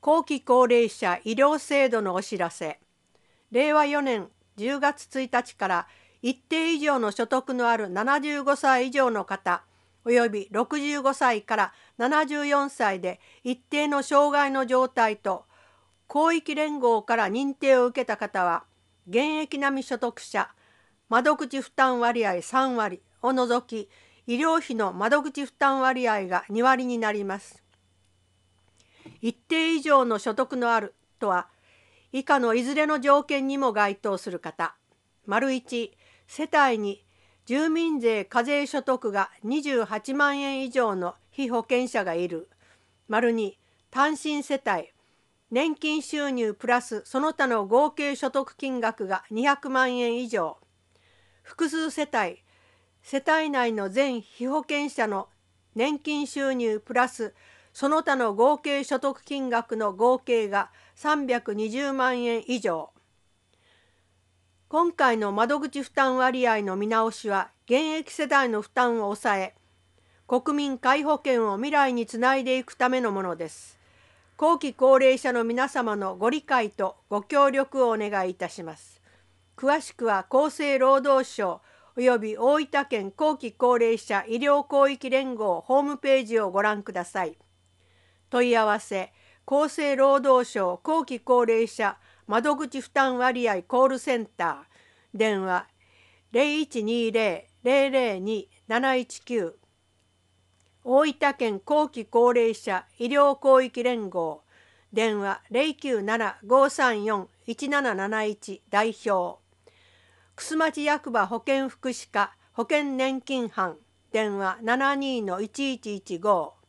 後期高齢者医療制度のお知らせ。令和4年10月1日から一定以上の所得のある75歳以上の方、および65歳から74歳で一定の障害の状態と、広域連合から認定を受けた方は、現役並み所得者、窓口負担割合3割を除き、医療費の窓口負担割合が2割になります。一定以上の所得のあるとは、以下のいずれの条件にも該当する方。1、世帯に住民税課税所得が28万円以上の被保険者がいる。2、単身世帯、年金収入プラスその他の合計所得金額が200万円以上。複数世帯、世帯内の全被保険者の年金収入プラスその他の合計所得金額の合計が320万円以上。今回の窓口負担割合の見直しは、現役世代の負担を抑え、国民皆保険を未来につないでいくためのものです。後期高齢者の皆様のご理解とご協力をお願いいたします。詳しくは厚生労働省および大分県後期高齢者医療広域連合ホームページをご覧ください。問い合わせ、厚生労働省後期高齢者窓口負担割合コールセンター、電話 0120-002-719、大分県後期高齢者医療広域連合、電話 097-534-1771 代表、楠町役場保健福祉課保険年金班、電話 72-1115